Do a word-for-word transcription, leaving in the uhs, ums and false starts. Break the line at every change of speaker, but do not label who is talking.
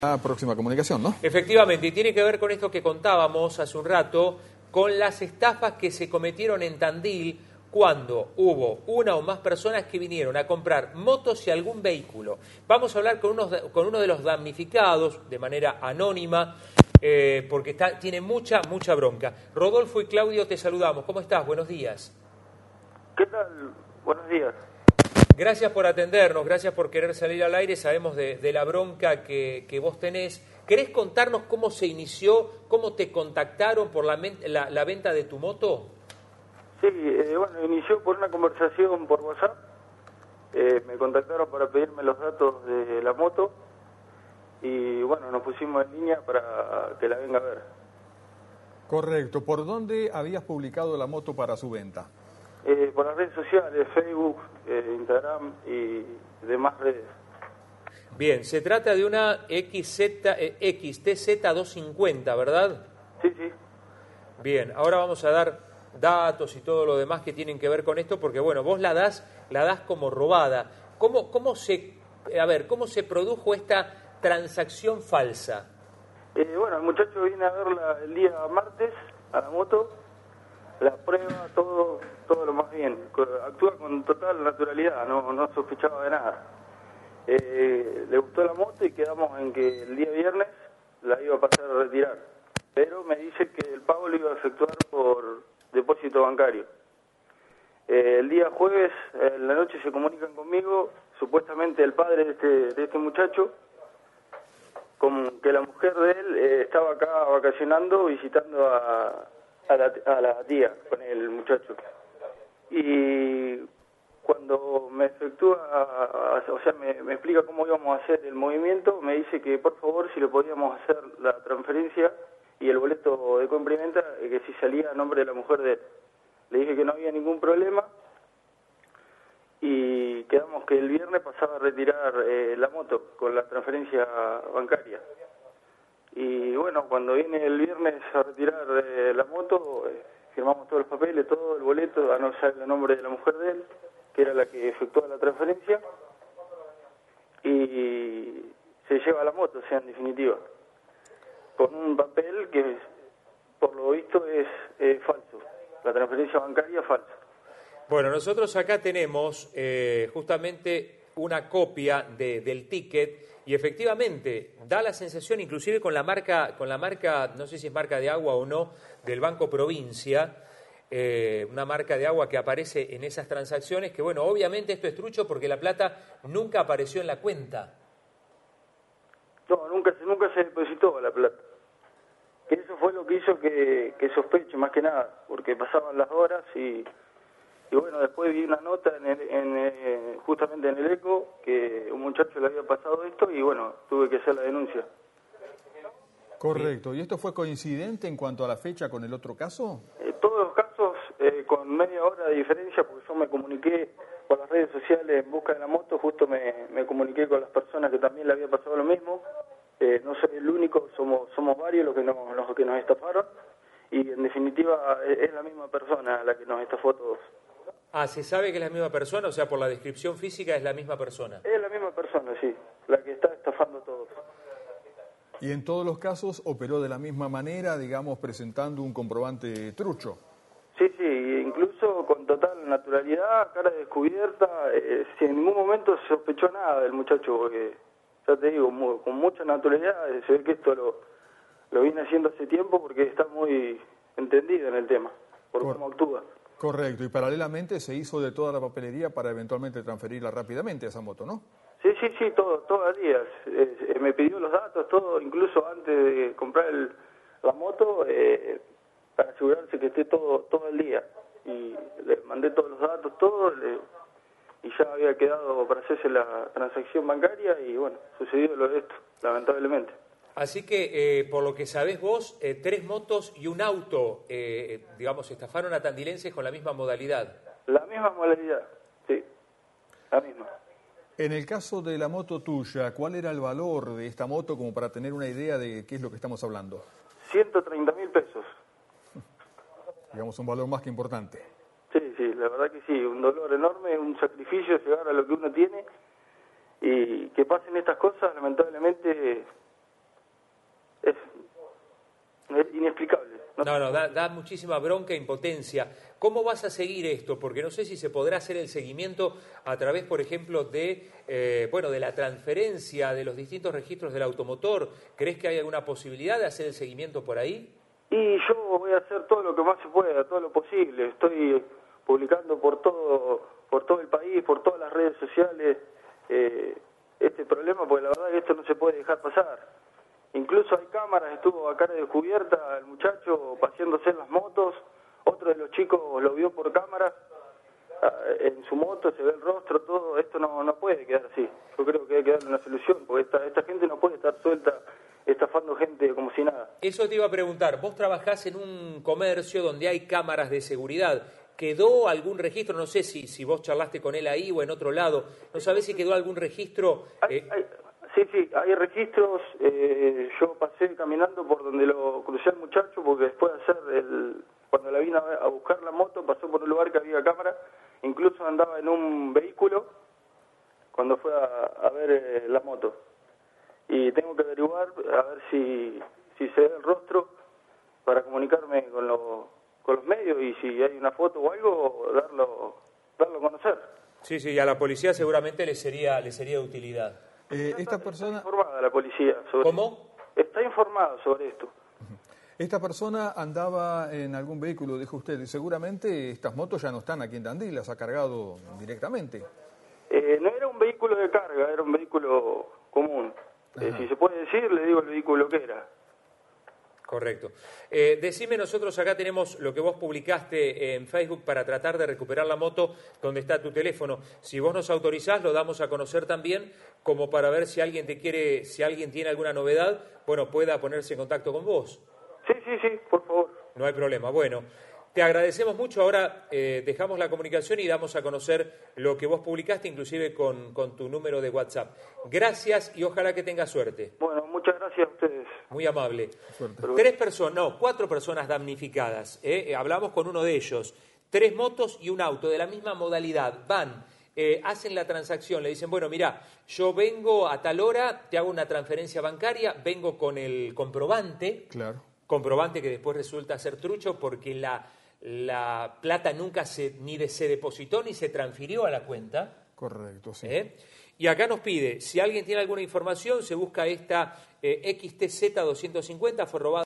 La próxima comunicación, ¿no?
Efectivamente, y tiene que ver con esto que contábamos hace un rato, con las estafas que se cometieron en Tandil cuando hubo una o más personas que vinieron a comprar motos y algún vehículo. Vamos a hablar con, unos, con uno de los damnificados de manera anónima, eh, porque está, tiene mucha, mucha bronca. Rodolfo y Claudio, te saludamos. ¿Cómo estás? Buenos días.
¿Qué tal? Buenos días.
Gracias por atendernos, gracias por querer salir al aire. Sabemos de, de la bronca que, que vos tenés. ¿Querés contarnos cómo se inició, cómo te contactaron por la, la, la venta de tu moto?
Sí, eh, bueno, inició por una conversación por WhatsApp. Eh, me contactaron para pedirme los datos de la moto y bueno, nos pusimos en línea para que la venga a ver.
Correcto. ¿Por dónde habías publicado la moto para su venta?
Eh, por las redes sociales, Facebook, eh, Instagram y demás redes.
Bien, se trata de una X Z, eh, X T Z doscientos cincuenta, ¿verdad?
Sí, sí.
Bien, ahora vamos a dar datos y todo lo demás que tienen que ver con esto, porque bueno, vos la das, la das como robada. ¿Cómo, cómo se, a ver, cómo se produjo esta transacción falsa?
Eh, bueno, el muchacho viene a verla el día martes a la moto, la prueba, todo, todo lo más bien. Actúa con total naturalidad, no, no sospechaba de nada. Eh, le gustó la moto y quedamos en que el día viernes la iba a pasar a retirar. Pero me dice que el pago lo iba a efectuar por depósito bancario. Eh, el día jueves, en la noche, se comunican conmigo, supuestamente el padre de este, de este muchacho, con que la mujer de él eh, estaba acá vacacionando, visitando a, a, la, a la tía con el muchacho. Y cuando me efectúa, o sea, me, me explica cómo íbamos a hacer el movimiento, me dice que por favor si le podíamos hacer la transferencia y el boleto de compra y venta, que si salía a nombre de la mujer de él. Le dije que no había ningún problema y quedamos que el viernes pasaba a retirar eh, la moto con la transferencia bancaria. Y bueno, cuando viene el viernes a retirar eh, la moto, eh, firmamos todos los papeles, todo el boleto, a no ser el nombre de la mujer de él, que era la que efectuaba la transferencia, y se lleva la moto, o sea, en definitiva, con un papel que, por lo visto, es eh, falso. La transferencia bancaria falsa.
Bueno, nosotros acá tenemos eh, justamente una copia de, del ticket y efectivamente da la sensación, inclusive con la marca, con la marca, no sé si es marca de agua o no, del Banco Provincia, eh, una marca de agua que aparece en esas transacciones, que bueno, obviamente esto es trucho porque la plata nunca apareció en la cuenta.
No, nunca, nunca se depositó la plata. Que eso fue lo que hizo que, que sospeche, más que nada, porque pasaban las horas y, y bueno, después vi una nota en el, en, eh, justamente en el Eco que un muchacho le había pasado esto y bueno, tuve que hacer la denuncia.
Correcto. ¿Y esto fue coincidente en cuanto a la fecha con el otro caso?
Eh, todos los casos eh, con media hora de diferencia, porque yo me comuniqué por las redes sociales en busca de la moto, justo me, me comuniqué con las personas que también le había pasado lo mismo. Eh, no soy el único, somos somos varios los que nos, los que nos estafaron y en definitiva es la misma persona la que nos estafó a todos.
Ah, ¿se sabe que es la misma persona? O sea, por la descripción física es la misma persona.
Es la misma persona, sí, la que está estafando a todos.
Y en todos los casos operó de la misma manera, digamos, presentando un comprobante trucho.
Sí, sí, incluso con total naturalidad, cara descubierta, eh, si en ningún momento se sospechó nada del muchacho, porque ya te digo, muy, con mucha naturalidad, se ve que esto lo, lo viene haciendo hace tiempo porque está muy entendido en el tema, por Cor cómo actúa.
Correcto, y paralelamente se hizo de toda la papelería para eventualmente transferirla rápidamente a esa moto, ¿no?
Sí, sí, sí, todo, todo al día. Eh, me pidió los datos, todo, incluso antes de comprar el, la moto, eh, para asegurarse que esté todo, todo el día. Y le mandé todos los datos, todo, le, y ya había quedado para hacerse la transacción bancaria y bueno, sucedió lo de esto, lamentablemente.
Así que, eh, por lo que sabés vos, eh, tres motos y un auto, eh, digamos, estafaron a tandilenses con la misma modalidad.
La misma modalidad, sí, la misma.
En el caso de la moto tuya, ¿cuál era el valor de esta moto como para tener una idea de qué es lo que estamos hablando?
ciento treinta mil pesos.
Digamos, un valor más que importante.
Sí, sí, la verdad que sí, un dolor enorme, un sacrificio llegar a lo que uno tiene y que pasen estas cosas, lamentablemente No,
No, no, da, da muchísima bronca e impotencia. ¿Cómo vas a seguir esto? Porque no sé si se podrá hacer el seguimiento a través, por ejemplo, de eh, bueno, de la transferencia de los distintos registros del automotor. ¿Crees que hay alguna posibilidad de hacer el seguimiento por ahí?
Y yo voy a hacer todo lo que más se pueda, todo lo posible. Estoy publicando por todo, por todo el país, por todas las redes sociales, eh, este problema, porque la verdad es que esto no se puede dejar pasar. Incluso hay cámaras, estuvo a cara descubierta el muchacho paseándose en las motos, otro de los chicos lo vio por cámara, en su moto se ve el rostro, todo. Esto no, no puede quedar así. Yo creo que hay que darle una solución, porque esta, esta gente no puede estar suelta estafando gente como si nada.
Eso te iba a preguntar. Vos trabajás en un comercio donde hay cámaras de seguridad. ¿Quedó algún registro? No sé si, si vos charlaste con él ahí o en otro lado. ¿No sabés si quedó algún registro?
Hay,
Eh...
hay, sí, sí, hay registros. Eh, yo pasé caminando por donde lo crucé al muchacho, porque después de hacer el... Cuando la vine a buscar la moto, pasó por un lugar que había cámara. Incluso andaba en un vehículo cuando fue a, a ver eh, la moto. Y tengo que averiguar a ver si, si se ve el rostro para comunicarme con, lo, con los medios, y si hay una foto o algo, darlo, darlo a conocer.
Sí, sí, a la policía seguramente le sería, le sería de utilidad.
Eh, esta
Está
persona...
informada la policía sobre
¿Cómo?
Está informada sobre esto.
Esta persona andaba en algún vehículo, dijo usted, y seguramente estas motos ya no están aquí en Tandil, las ha cargado directamente.
Eh, no era un vehículo de carga, era un vehículo común. Eh, si se puede decir, le digo el vehículo que era.
Correcto. Eh, decime, nosotros acá tenemos lo que vos publicaste en Facebook para tratar de recuperar la moto donde está tu teléfono. Si vos nos autorizás, lo damos a conocer también, como para ver si alguien te quiere, si alguien tiene alguna novedad, bueno, pueda ponerse en contacto con vos.
Sí, sí, sí, por favor.
No hay problema. Bueno, te agradecemos mucho. Ahora eh, dejamos la comunicación y damos a conocer lo que vos publicaste, inclusive con, con tu número de WhatsApp. Gracias y ojalá que tengas suerte.
Bueno, muchas gracias a ustedes.
Muy amable.
Suerte.
Tres personas, no, cuatro personas damnificadas. ¿eh? Hablamos con uno de ellos. Tres motos y un auto de la misma modalidad. Van, eh, hacen la transacción, le dicen, bueno, mira, yo vengo a tal hora, te hago una transferencia bancaria, vengo con el comprobante.
Claro.
Comprobante que después resulta ser trucho porque la, la plata nunca se, ni de, se depositó ni se transfirió a la cuenta.
Correcto, sí.
¿Eh? Y acá nos pide, si alguien tiene alguna información, se busca esta eh, X T Z doscientos cincuenta, fue robada.